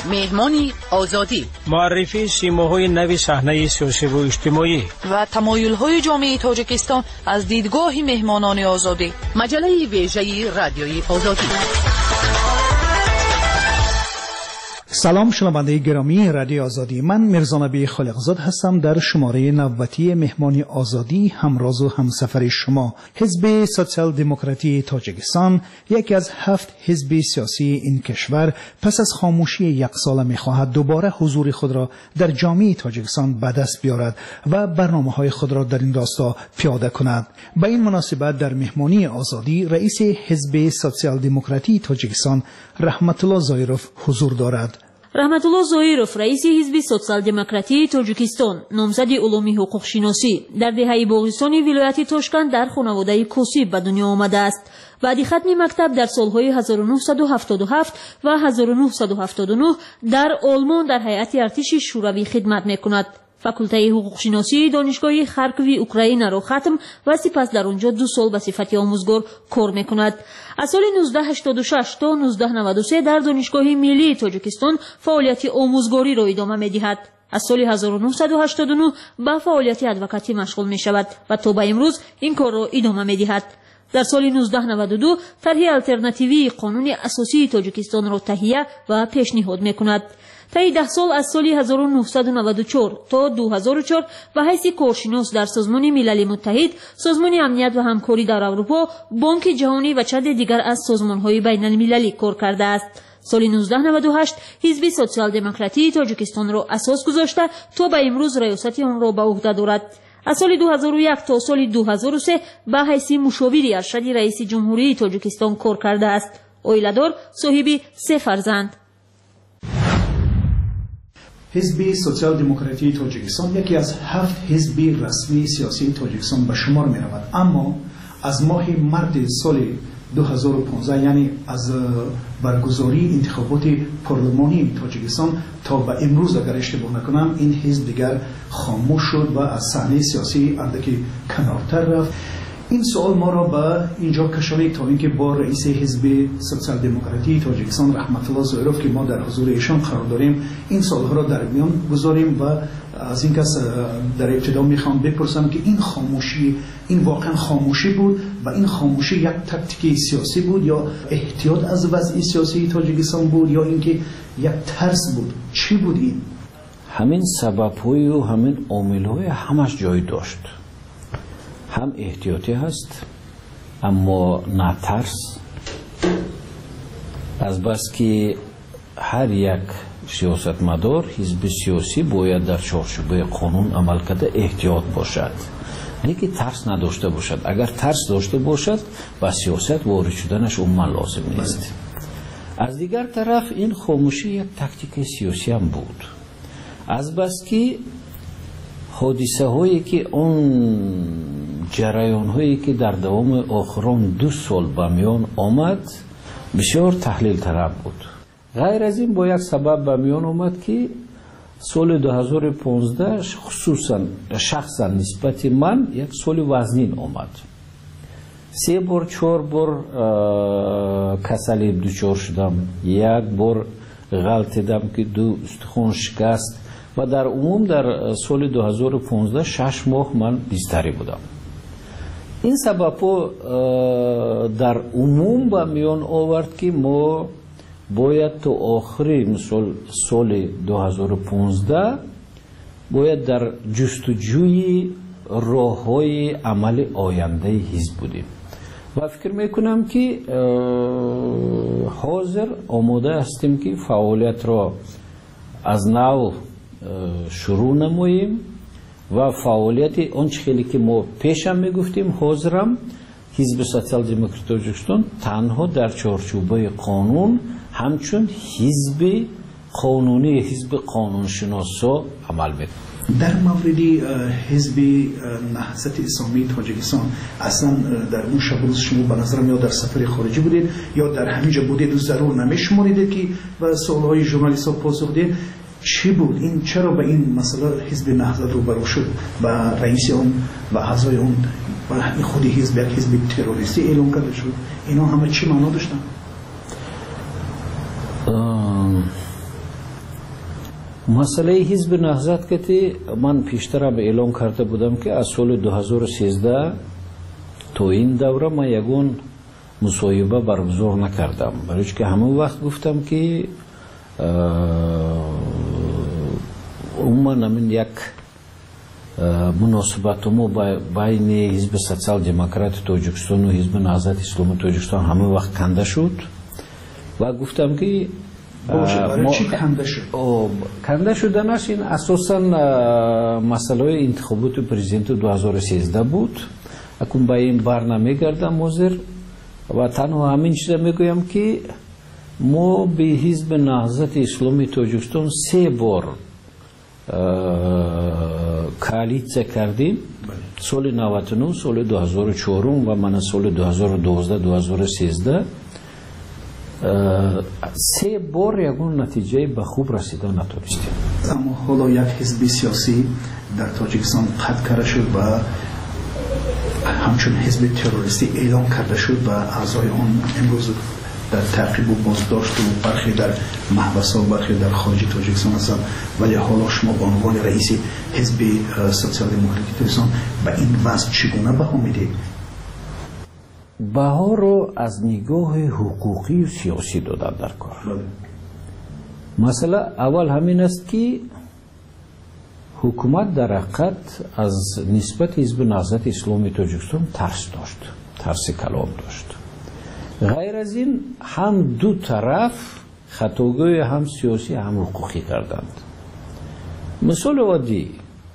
مهمانی آزادی، معرفی سیماهای نوی صحنه سیاسی و اجتماعی و تمایل‌های جامعه تاجیکستان از دیدگاه مهمانان آزادی. مجله ویژه رادیوی آزادی. سلام شنونده گرامی رادیو آزادی، من میرزا نبی خالقزاد هستم. در شماره 90 مهمانی آزادی همراز و همسفر شما. حزب سوسیال دموکراتی تاجیکستان یکی از 7 حزب سیاسی این کشور پس از خاموشی یک ساله می‌خواهد دوباره حضور خود را در جامعه تاجیکستان به دست بیارد و برنامه‌های خود را در این راستا پیاده کند. به این مناسبت در مهمانی آزادی رئیس حزب سوسیال دموکراتی تاجیکستان رحمت الله زایروف حضور دارد. رحمت الله زایروف رئیس حزب سوسیال دموکراتی تاجیکستان نامزد علوم حقوق شناسی در دهه باغستانی ولایت تاشکند در خانواده کوسی به دنیا آمده است. بعد ختم مکتب در سالهای 1977 و 1979 در آلمان در هیئت ارتش شوروی خدمت می‌کند. فاکولته حقوق شناسی دانشگاه خارکوی اوکراین را ختم و سپس در آنجا 2 سال به صفت آموزگار کار می‌کند. از سال 1986 تا 1993 در دانشگاه ملی تاجیکستان فعالیت آموزگاری را ادامه می‌دهد. از سال 1989 به فعالیت ادوکاتی مشغول می‌شود و تا به امروز این کار را ادامه می‌دهد. در سال 1992 طرح آلترناتیوی قانون اساسی تاجیکستان را تهیه و پیشنهاد می‌کند. طی 10 سال از سال 1994 تا 2004 به حیث کارشناس در سازمان ملل متحد، سازمان امنیت و همکاری در اروپا، بانک جهانی و چند دیگر از سازمان‌های بین‌المللی کار کرده است. سال 1998 حزب سوسیال دموکراتی تاجیکستان را اساس گذاشته تا به امروز ریاست آن را به عهده دارد. از سال 2001 تا سال 2003 به حیث مشاور ارشد رئیس جمهوری تاجیکستان کار کرده است. عائله‌دار، صاحب 3 فرزند. حزب سوسیال دموکراتی تاجیکستان یکی از 7 حزب رسمی سیاسی تاجیکستان به شمار می رود، اما از ماه مارس سال 2015 یعنی از برگزاری انتخابات پارلمانی تاجیکستان تا به امروز اگر اشتباه نکنم این حزب دیگر خاموش شد و از صحنه سیاسی اندکی کنارتر رفت. این سوال ما را به اینجا کشانید تا اینکه با رئیس حزب سوسیال دموکراتی تاجیکستان رحمت الله زایروف که ما در حضور ایشان قرار داریم این سوالها را در میان گذاریم و از این کس در ابتدا میخوام بپرسم که این خاموشی این واقعا خاموشی بود و این خاموشی یک تاکتیک سیاسی بود یا احتیاط از وضع سیاسی تاجیکستان بود یا اینکه یک ترس بود؟ چی بود این؟ همین سبب‌های و همین عامل‌های همش جای داشت. هم احتیاطی هست اما نه ترس، از بس که هر یک سیاستمدار حزب سیاسی باید در چارچوب قانون عمل کرده احتیاط باشد، نه که ترس نداشته باشد. اگر ترس داشته باشد با سیاست وارد شدنش عموما لازم نیست. از دیگر طرف این خاموشی یک تاکتیک سیاسی هم بود، از بس که حادثه هایی که اون جریان هایی که در دوام آخران 2 سال به میان آمد بسیار تحلیل طلب بود. غیر از این با یک سبب به میان آمد که سال 2015 خصوصا شخصا نسبت من یک سال وزنین آمد. 3 بار 4 بار کسلی دچار شدم، 1 بار غلطیدم که 2 استخوان شکست و در عموم در سال 2015 6 ماه من بیستری بودم. این سبب در عموم به میان آورد که ما باید تا آخری مثل سال 2015 باید در جستجوی راه‌های عمل آینده حزب بودیم و فکر میکنم که حاضر آماده هستیم که فعالیت را از نو شروع نماییم و فعالیت آنچه خیلی که ما پیشم میگفتیم حاضرم حزب سوسیال دموکراتی تاجیکستان تنها در چارچوبه قانون همچون حزب قانونی حزب قانونشناسا عمل میکنه. در مورد حزب نهضت اسلامی تاجیکستان اصلا در اون شب روز شما به نظر میاد در سفر خارجی بودید یا در همینجا بودید و ضرور نمیشمارید که به سوالهای ژورنالیست‌ها پاسخ دید؟ چی بود این؟ چرا به این مسئله حزب نهضت روبرو شد و رئیس اون و اعضای اون و خود حزب یک حزب تروریستی اعلام کرده شد؟ اینا همه چی معنا داشتن؟ مسئله حزب نهضت که من پیشتر اعلام کرده بودم که از سال 2013 تا این دوره من یگون مصاحبه برگزار نکردم، برای که همون وقت گفتم که من یک مناسبت ما بین حزب سوسیال دموکرات تاجیکستان و حزب نهضت اسلامی تاجیکستان همون وقت کنده شد و گفتم که برای چی کنده شد؟ کنده شدنش این اساسا مسئله انتخابات پرزیدنت 2013 بود. اکنون با این بر نمیگردم موزر و تنها همین چیز میگویم که ما به حزب نهضت اسلامی تاجیکستان 3 بار کالیسیا کردیم، سال 99، سال 2004 و من سال 2012 2013. 3 بار یگون نتیجه به خوب رسیدن نتونستیم. اما حالا یک حزب سیاسی در تاجیکستان قطع کرده شد و همچون حزب تروریستی اعلام کرده شد و اعضای آن امروز در تعقیب و بازداشت و برخی در محبس و برخی در خارج تاجیکستان هستند. ولی حالا شما به عنوان رئیس حزب سوسیال دموکراتی تاجیکستان به این وضع چگونه بها میدید؟ بها رو از نگاه حقوقی و سیاسی دادن در کار. مثلا اول همین است که حکومت در حقیقت از نسبت حزب نهضت اسلامی تاجیکستان ترس داشت، ترس کلام داشت. غیر از این هم دو طرف خطاگاه هم سیاسی هم حقوقی کردند. مثال عادی،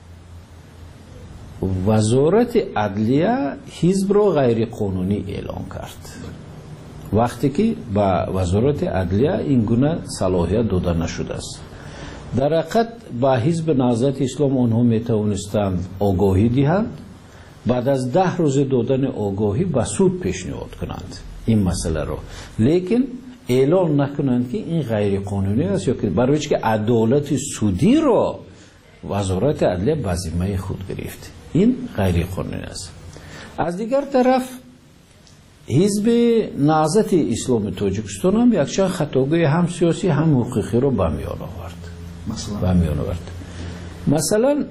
وزارت عدلیه حزب را غیر قانونی اعلام کرد، وقتی که با وزارت عدلیه این گونه صلاحیت داده نشده است. در حقیقت با حزب نهضت اسلام آنها می توانستند آگاهی دهند، بعد از 10 روز دادن آگاهی به سود پیشنهاد کنند این مسئله رو، لیکن اعلان نکنند که این غیر قانونی است، یا که برای که عدالت سودی رو وزارت عدلیه به ذمه خود گرفت. این غیر قانونی است. از دیگر طرف حزب نهضت اسلامی تاجیکستان هم یکچند خطاگاه هم سیاسی هم حقوقی رو به میان آورد. مثلا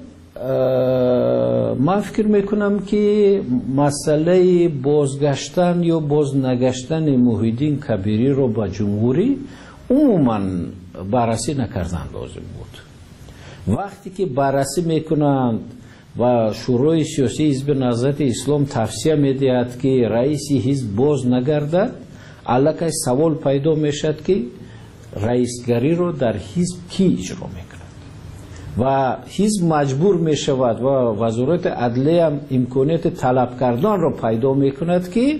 من فکر میکنم که مسئله بازگشتن یا بازنگشتن محیدین کبیری رو با جمهوری عموما بررسی نکردن لازم بود. وقتی که بررسی میکنند و شورای سیاسی حزب نهضت اسلام توصیه میدهد که رئیس حزب باز نگردد، الکی سوال پیدا میشد که رئیسگری رو در حزب کی اجرا میکند و حزب مجبور میشود و وزارت عدلیه هم امکانیت طلب کردن رو پیدا میکند که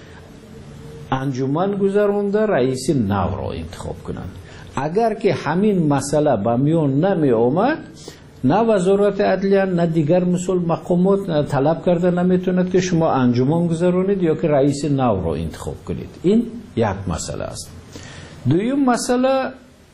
انجمن گذرانده رئیس نو را انتخاب کنند. اگر که همین مسئله به میان نمی آمد، نه وزارت عدلیه نه دیگر مسئول مقامات طلب کرده نمیتوند که شما انجمن گذرانید یا که رئیس نو را انتخاب کنید. این یک مسئله است. دویم مسئله،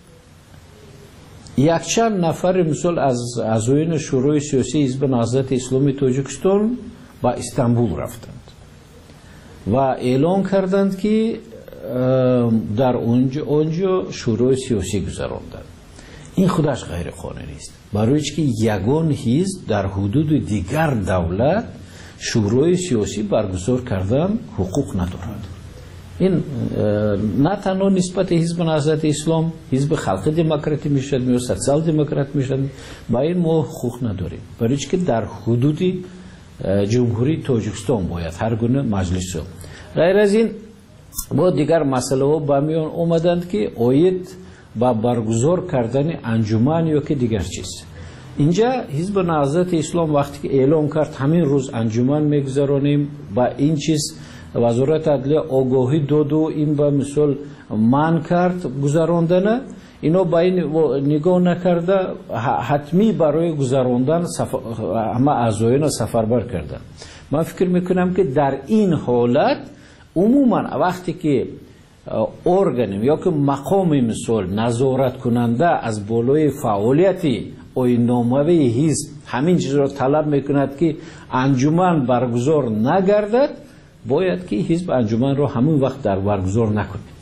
یک چند نفر مثل از اعضایان شورای سیاسی حزب نهضت اسلامی تاجیکستان با استانبول رفتند و اعلان کردند که در اونجا شورای سیاسی گذراندند. این خودش غیر قانونی است، برای که یگان حزب در حدود دیگر دولت شورای سیاسی برگزار کردن حقوق ندارد. این نه تنها نسبت حزب نهضت اسلام، حزب خلق دموکراتی میشد یا سوسیال دموکرات میشد، با این ما حقوق نداریم، برای که در حدود جمهوری تاجیکستان باید هر گونه مجلس ها. غیر از این با دیگر مسئله ها با میان اومدند که آید با برگزار کردن انجمن یا که دیگر چیز. اینجا حزب نهضت اسلام وقتی که اعلام کرد همین روز انجمن میگذرانیم، با این چیز وزارت عدلیه آگاهی داد و این به مثال من کرد گذراندن، اینا با این نگاه نکرده حتمی برای گذراندن همه اعضایان سفربر کردن. من فکر میکنم که در این حالت عموما وقتی که ارگانیم یا که مقام مثال نظارت کننده از بالای فعالیتی آیین‌نامه حزب همین چیز را طلب میکند که انجمن برگزار نگردد، باید که حزب انجمن را همون وقت در برگزار نکنه.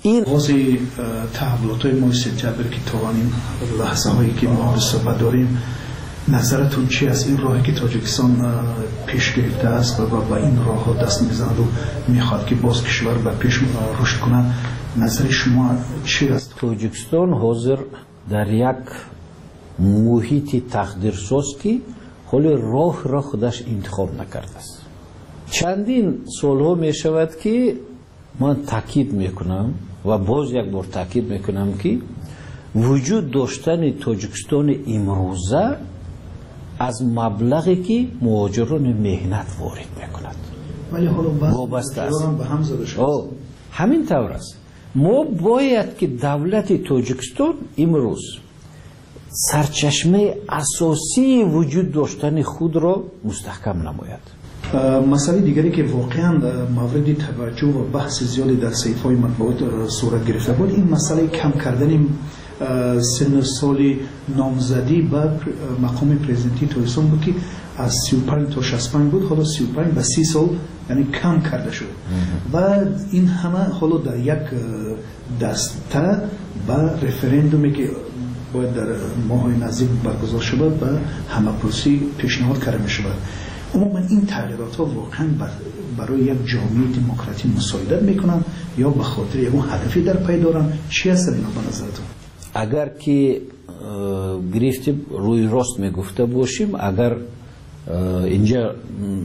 این بازی تحولات های ماه سپتامبر که توانیم لحظه هایی که ما به صحبت داریم، نظرتون چی از این راهی که تاجیکستان پیش گرفته است و با این راه ها دست میزند و میخواد که باز کشور به پیش رشد کنند، نظر شما چی است؟ تاجیکستان حاضر در یک محیط تقدیرساز که حالی راه را خودش انتخاب نکرده است. چندین سالها می شود که من تاکید میکنم و باز یک بار تاکید میکنم که وجود داشتن تاجیکستان امروزه از مبلغی که مهاجران مهنت وارد میکند ولی حالا وابسته است. به هم زده شده. همین طور است. ما باید که دولت تاجیکستان امروز سرچشمه اساسی وجود داشتن خود را مستحکم نماید. مسئله دیگری که واقعا مورد توجه و بحث زیادی در صحیفه‌های مطبوعات صورت گرفته بود، این مسئله کم کردن سن سال نامزدی به مقام پرزیدنتی تاجیکستان بود که از 35 تا 65 بود، حالا 35 به 30 سال یعنی کم کرده شد و این همه حالا در یک دسته به رفراندومی که باید در ماهای نزدیک برگزار شود و همه پرسی پیشنهاد کرده می شود. عموما این تغییرات ها واقعا برای یک جامعه دموکراتی مساعدت میکنن یا به خاطر یک هدفی در پی دارن؟ چی هست اینا به نظرتون؟ اگر که گرفتیم روی راست میگفته باشیم، اگر اینجا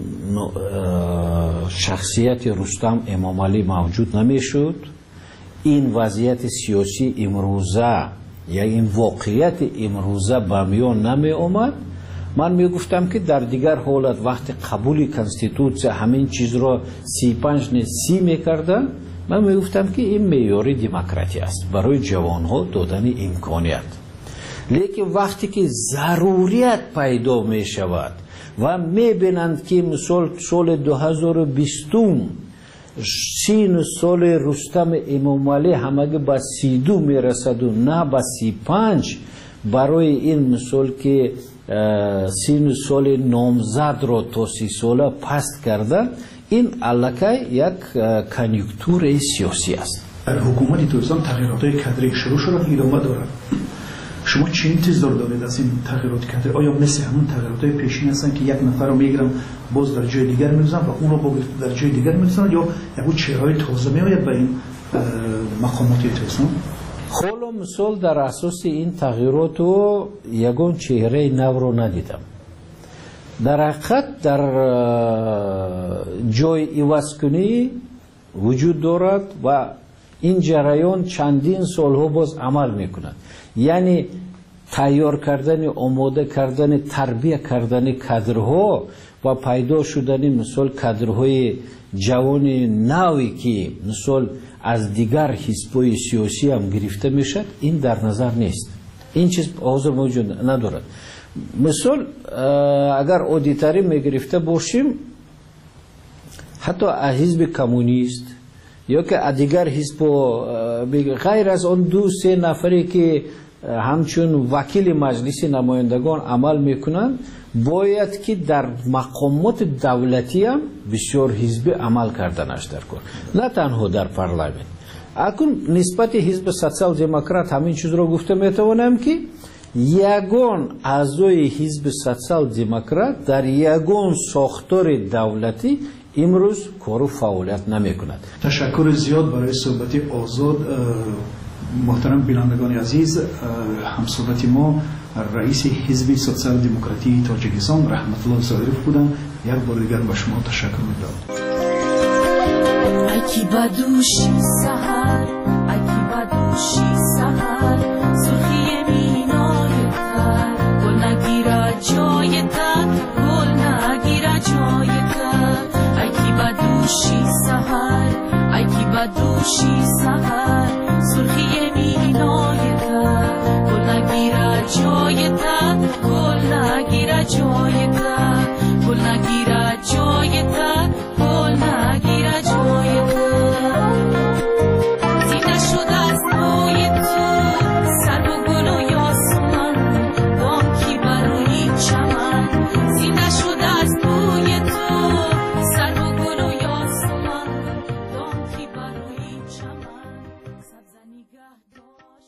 شخصیت رستم امامعلی موجود نمیشد، این وضعیت سیاسی امروزه یا این واقعیت امروزه به میان نمی آمد. من میگفتم که در دیگر حالت وقتی قبول کنستیتوسیون همین چیز را 35 نه 30 میکردن، من میگفتم که این معیار دموکراسی است برای جوانها دادن امکانیت. لیکن وقتی که ضروریت پیدا می شود و میبینند که مثال سال 2020 سین سال رستم امامعلی همگی به 32 میرسد و نه به 35، برای این مثال که سین سال نامزد را تا 30 ساله پست کردن، این علاقه یک کنیونکتور سیاسی است. در حکومت تاجیکستان تغییرات کادری شروع شدن، ادامه دارد. شما چه انتظار دارید از این تغییرات کادری؟ آیا مثل همون تغییرات پیشین هستن که یک نفر رو میگیرن باز در جای دیگر میذارن و اون رو در جای دیگر میذارن، یا یک چهره‌های تازه میآید به این مقامات تاجیکستان؟ حالا مثال در اساس این تغییرات و یگان چهره نو رو ندیدم. در حقیقت در جای عوض کنی وجود دارد و این جریان چندین سالها باز عمل میکند. یعنی تیار کردن، آماده کردن، تربیت کردن کادرها و پیدا شدن مثال کادرهای جوان نوی که مثال از دیگر حزب‌های سیاسی هم گرفته میشد، این در نظر نیست. این چیز حاضر موجود ندارد. مثال اگر اودیتوری میگرفته باشیم، حتی از حزب کمونیست یا که از دیگر حزب غیر از اون 2-3 نفری که همچون وکیل مجلس نمایندگان عمل میکنند، باید که در مقامات دولتی هم بسیار حزبی عمل کردنش در کن، نه تنها در پارلمان. اکنون نسبت حزب سوسیال دموکرات همین چیز رو گفته میتوانم که یگان اعضای حزب سوسیال دموکرات در یگان ساختار دولتی امروز کار و فعالیت نمی کند. تشکر زیاد برای صحبت آزاد. محترم بینندگان عزیز، همصحبت ما رئیس حزب سوسیال دموکراتی تاجیکستان رحمت الله ظاهری بودند. یک بار دیگر با شما تشکر می‌کنم. اکی بدوشی سحر، اکی بدوشی سحر، سرخی مینای تر، گل نگیره جای تر، گل نگیره جای تر. اکی بدوشی سحر، اکی بدوشی سحر، سرخی